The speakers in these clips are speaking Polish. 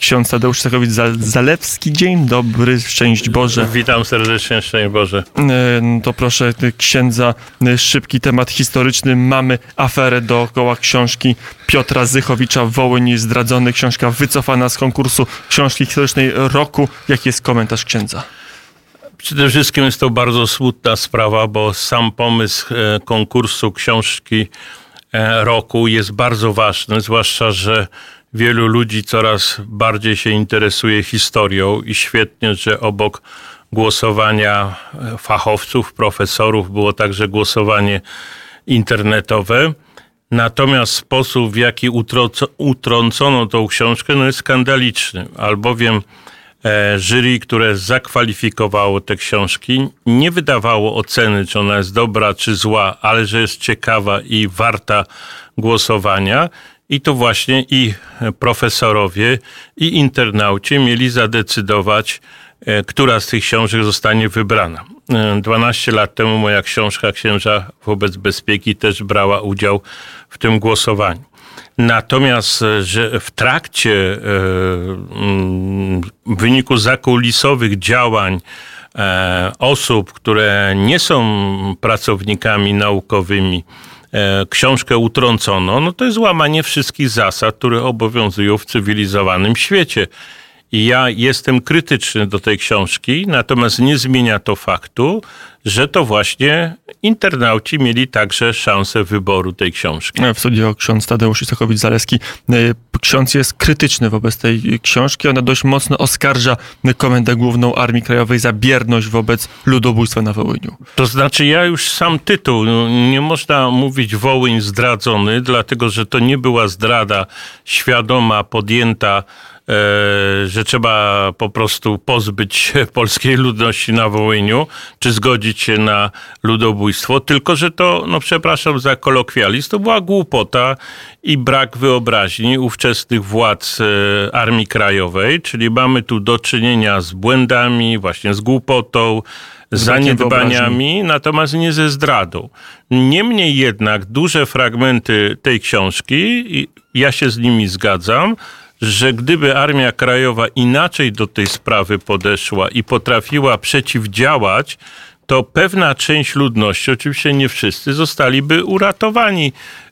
ksiądz Tadeusz Isakowicz-Zalewski. Dzień dobry, szczęść Boże. Witam serdecznie, szczęść Boże. To proszę księdza, szybki temat historyczny. Mamy aferę dookoła książki Piotra Zychowicza Wołyń zdradzony. Książka wycofana z konkursu książki historycznej roku. Jaki jest komentarz księdza? Przede wszystkim jest to bardzo smutna sprawa, bo sam pomysł konkursu książki roku jest bardzo ważny, zwłaszcza, że wielu ludzi coraz bardziej się interesuje historią i świetnie, że obok głosowania fachowców, profesorów było także głosowanie internetowe. Natomiast sposób, w jaki utrącono tą książkę, jest skandaliczny, albowiem jury, które zakwalifikowało te książki, nie wydawało oceny, czy ona jest dobra, czy zła, ale że jest ciekawa i warta głosowania. I to właśnie i profesorowie, i internauci mieli zadecydować, która z tych książek zostanie wybrana. 12 lat temu moja książka Księża wobec bezpieki też brała udział w tym głosowaniu. Natomiast, że w trakcie w wyniku zakulisowych działań osób, które nie są pracownikami naukowymi, książkę utrącono, to jest łamanie wszystkich zasad, które obowiązują w cywilizowanym świecie. I ja jestem krytyczny do tej książki, natomiast nie zmienia to faktu, że to właśnie internauci mieli także szansę wyboru tej książki. W studio ksiądz Tadeusz Isakowicz-Zalewski. Ksiądz jest krytyczny wobec tej książki. Ona dość mocno oskarża Komendę Główną Armii Krajowej za bierność wobec ludobójstwa na Wołyniu. To znaczy ja już sam tytuł, nie można mówić Wołyń zdradzony, dlatego że to nie była zdrada świadoma, podjęta, że trzeba po prostu pozbyć się polskiej ludności na Wołyniu, czy zgodzić się na ludobójstwo, tylko że to, przepraszam za kolokwializm, to była głupota i brak wyobraźni ówczesnych władz Armii Krajowej, czyli mamy tu do czynienia z błędami, właśnie z głupotą, zaniedbaniami, natomiast nie ze zdradą. Niemniej jednak duże fragmenty tej książki, ja się z nimi zgadzam, że gdyby Armia Krajowa inaczej do tej sprawy podeszła i potrafiła przeciwdziałać, to pewna część ludności, oczywiście nie wszyscy, zostaliby uratowani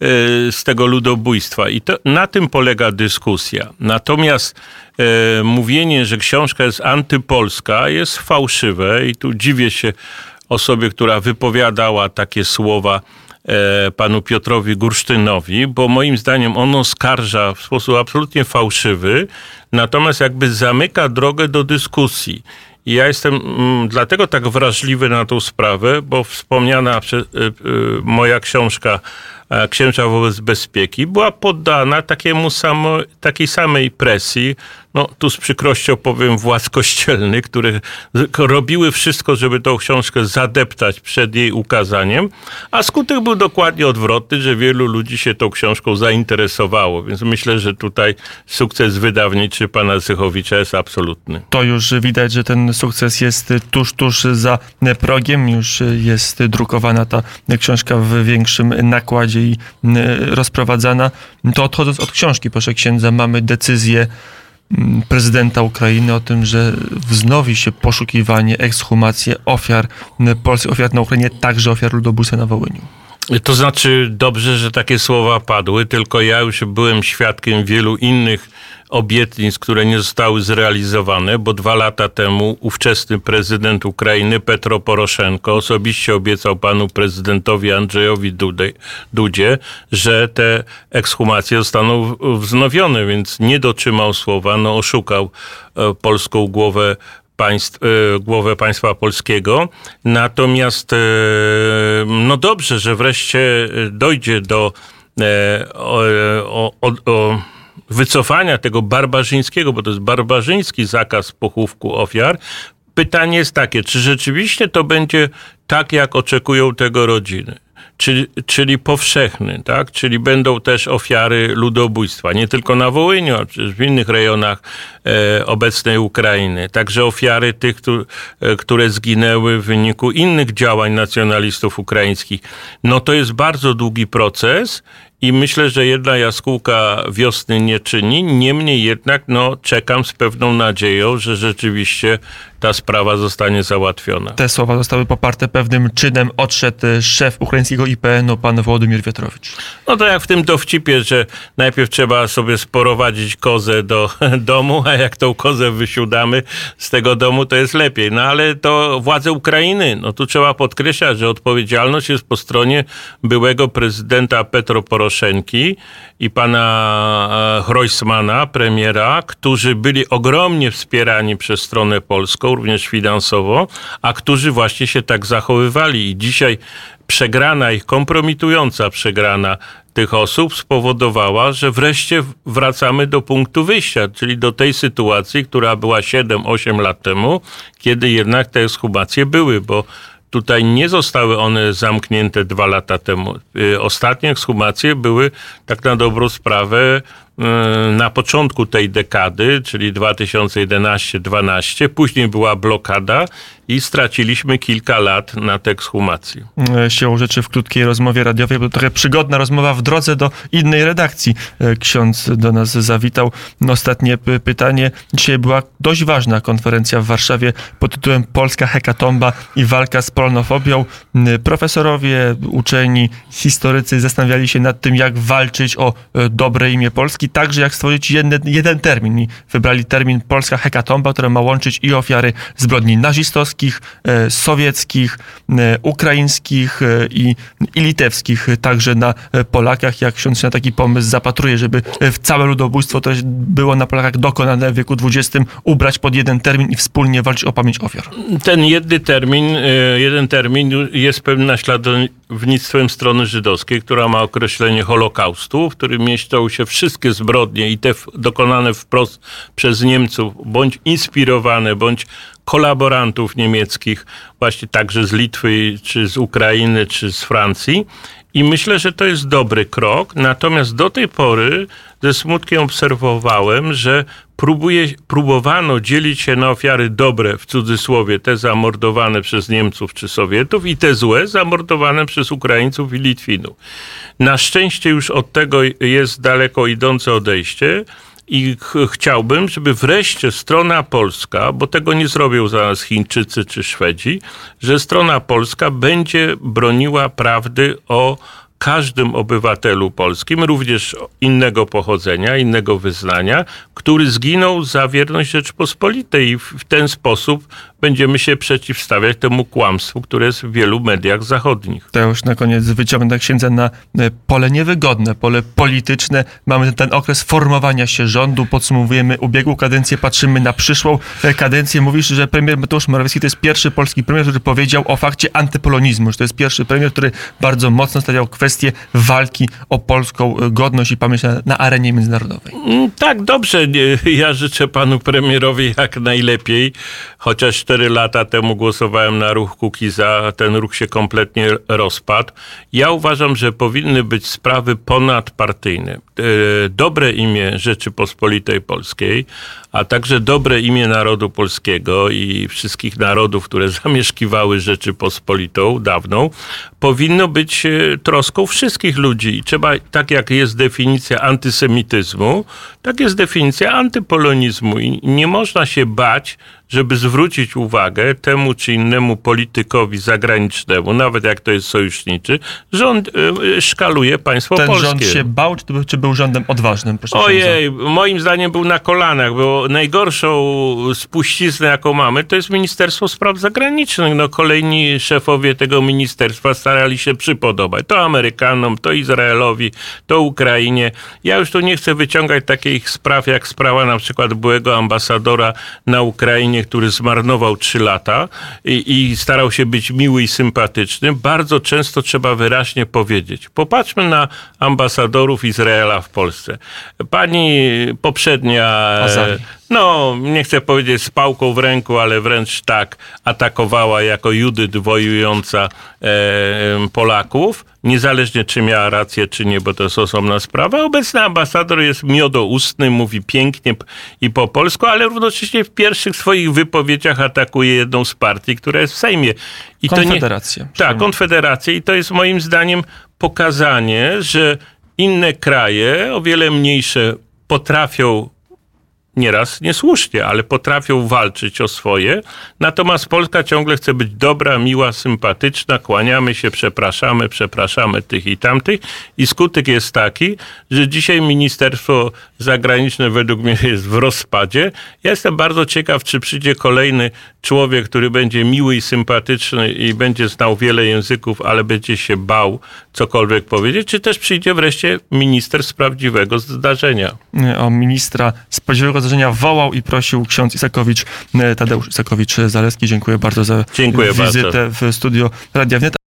z tego ludobójstwa. I to, na tym polega dyskusja. Natomiast mówienie, że książka jest antypolska, jest fałszywe i tu dziwię się osobie, która wypowiadała takie słowa panu Piotrowi Gursztynowi, bo moim zdaniem on oskarża w sposób absolutnie fałszywy, natomiast jakby zamyka drogę do dyskusji. I ja jestem dlatego tak wrażliwy na tą sprawę, bo wspomniana moja książka Księża wobec bezpieki była poddana takiej samej presji, tu z przykrością powiem, władz kościelnych, które robiły wszystko, żeby tą książkę zadeptać przed jej ukazaniem, a skutek był dokładnie odwrotny, że wielu ludzi się tą książką zainteresowało, więc myślę, że tutaj sukces wydawniczy pana Zychowicza jest absolutny. To już widać, że ten sukces jest tuż za progiem, już jest drukowana ta książka w większym nakładzie i rozprowadzana. To odchodząc od książki, proszę księdza, mamy decyzję prezydenta Ukrainy o tym, że wznowi się poszukiwanie, ekshumację ofiar, polskich ofiar na Ukrainie, także ofiar ludobójstwa na Wołyniu. To znaczy dobrze, że takie słowa padły, tylko ja już byłem świadkiem wielu innych obietnic, które nie zostały zrealizowane, bo 2 lata temu ówczesny prezydent Ukrainy Petro Poroszenko osobiście obiecał panu prezydentowi Andrzejowi Dudzie, że te ekshumacje zostaną wznowione, więc nie dotrzymał słowa, oszukał polską głowę państwa polskiego. Natomiast dobrze, że wreszcie dojdzie do wycofania tego barbarzyńskiego, bo to jest barbarzyński zakaz pochówku ofiar. Pytanie jest takie, czy rzeczywiście to będzie tak, jak oczekują tego rodziny? Czyli powszechny, tak? Czyli będą też ofiary ludobójstwa, nie tylko na Wołyniu, ale przecież w innych rejonach obecnej Ukrainy. Także ofiary tych, które zginęły w wyniku innych działań nacjonalistów ukraińskich. To jest bardzo długi proces i myślę, że jedna jaskółka wiosny nie czyni. Niemniej jednak czekam z pewną nadzieją, że rzeczywiście ta sprawa zostanie załatwiona. Te słowa zostały poparte pewnym czynem. Odszedł szef ukraińskiego IPN-u, pan Wołodymyr Wiatrowicz. No to jak w tym dowcipie, że najpierw trzeba sobie sprowadzić kozę do domu, a jak tą kozę wysiudamy z tego domu, to jest lepiej. No ale to władze Ukrainy, tu trzeba podkreślać, że odpowiedzialność jest po stronie byłego prezydenta Petro Poroszenki i pana Hrojsmana, premiera, którzy byli ogromnie wspierani przez stronę polską, również finansowo, a którzy właśnie się tak zachowywali. I dzisiaj przegrana ich, kompromitująca przegrana tych osób spowodowała, że wreszcie wracamy do punktu wyjścia, czyli do tej sytuacji, która była 7-8 lat temu, kiedy jednak te ekshumacje były, bo tutaj nie zostały one zamknięte 2 lata temu. Ostatnie ekshumacje były tak na dobrą sprawę na początku tej dekady, czyli 2011-12. Później była blokada i straciliśmy kilka lat na te ekshumacje. Siłą rzeczy w krótkiej rozmowie radiowej, bo trochę przygodna rozmowa w drodze do innej redakcji. Ksiądz do nas zawitał. Ostatnie pytanie. Dzisiaj była dość ważna konferencja w Warszawie pod tytułem Polska hekatomba i walka z polonofobią. Profesorowie, uczeni, historycy zastanawiali się nad tym, jak walczyć o dobre imię Polski, także jak stworzyć jeden termin. I wybrali termin Polska hekatomba, która ma łączyć i ofiary zbrodni nazistowskich, sowieckich, ukraińskich i litewskich, także na Polakach. Jak ksiądz się na taki pomysł zapatruje, żeby w całe ludobójstwo, które było na Polakach dokonane w wieku XX, ubrać pod jeden termin i wspólnie walczyć o pamięć ofiar? Ten jeden termin jest pewnym naśladownictwem strony żydowskiej, która ma określenie Holokaustu, w którym mieszczą się wszystkie zbrodnie i te dokonane wprost przez Niemców, bądź inspirowane, bądź kolaborantów niemieckich, właśnie także z Litwy, czy z Ukrainy, czy z Francji. I myślę, że to jest dobry krok. Natomiast do tej pory ze smutkiem obserwowałem, że próbowano dzielić się na ofiary dobre, w cudzysłowie, te zamordowane przez Niemców czy Sowietów, i te złe, zamordowane przez Ukraińców i Litwinów. Na szczęście już od tego jest daleko idące odejście. I chciałbym, żeby wreszcie strona polska, bo tego nie zrobią za nas Chińczycy czy Szwedzi, że strona polska będzie broniła prawdy o każdym obywatelu polskim, również innego pochodzenia, innego wyznania, który zginął za wierność Rzeczpospolitej, i w ten sposób będziemy się przeciwstawiać temu kłamstwu, które jest w wielu mediach zachodnich. To już na koniec wyciągnę księdza na pole niewygodne, pole polityczne. Mamy ten okres formowania się rządu, podsumowujemy ubiegłą kadencję, patrzymy na przyszłą kadencję. Mówisz, że premier Mateusz Morawiecki to jest pierwszy polski premier, który powiedział o fakcie antypolonizmu, że to jest pierwszy premier, który bardzo mocno stawiał kwestię walki o polską godność i pamięć na arenie międzynarodowej. Tak, dobrze. Ja życzę panu premierowi jak najlepiej, chociaż 4 lata temu głosowałem na ruch Kukiza, ten ruch się kompletnie rozpadł. Ja uważam, że powinny być sprawy ponadpartyjne. Dobre imię Rzeczypospolitej Polskiej, a także dobre imię narodu polskiego i wszystkich narodów, które zamieszkiwały Rzeczypospolitą dawną, powinno być troską wszystkich ludzi. I trzeba, tak jak jest definicja antysemityzmu, tak jest definicja antypolonizmu. I nie można się bać, żeby zwrócić uwagę temu czy innemu politykowi zagranicznemu, nawet jak to jest sojuszniczy, że on szkaluje państwo polskie. Ten rząd się bał, czy był rządem odważnym? Proszę Ojej, moim zdaniem był na kolanach, bo najgorszą spuściznę, jaką mamy, to jest Ministerstwo Spraw Zagranicznych. Kolejni szefowie tego ministerstwa starali się przypodobać. To Amerykanom, to Izraelowi, to Ukrainie. Ja już tu nie chcę wyciągać takich spraw, jak sprawa na przykład byłego ambasadora na Ukrainie, który zmarnował 3 lata i starał się być miły i sympatyczny. Bardzo często trzeba wyraźnie powiedzieć. Popatrzmy na ambasadorów Izraela w Polsce. Pani poprzednia, nie chcę powiedzieć z pałką w ręku, ale wręcz tak, atakowała jako Judyt wojująca Polaków. Niezależnie czy miała rację, czy nie, bo to jest osobna sprawa. Obecny ambasador jest miodoustny, mówi pięknie i po polsku, ale równocześnie w pierwszych swoich wypowiedziach atakuje jedną z partii, która jest w Sejmie. Konfederację. Tak, Konfederację. I to jest moim zdaniem pokazanie, że inne kraje, o wiele mniejsze, potrafią nieraz niesłusznie, ale potrafią walczyć o swoje. Natomiast Polska ciągle chce być dobra, miła, sympatyczna, kłaniamy się, przepraszamy tych i tamtych. I skutek jest taki, że dzisiaj Ministerstwo Zagraniczne według mnie jest w rozpadzie. Ja jestem bardzo ciekaw, czy przyjdzie kolejny człowiek, który będzie miły i sympatyczny i będzie znał wiele języków, ale będzie się bał cokolwiek powiedzieć, czy też przyjdzie wreszcie minister z prawdziwego zdarzenia. O ministra z prawdziwego zdarzenia wołał i prosił ksiądz Tadeusz Isakowicz-Zaleski. Dziękuję bardzo za wizytę w studio Radia Wnet.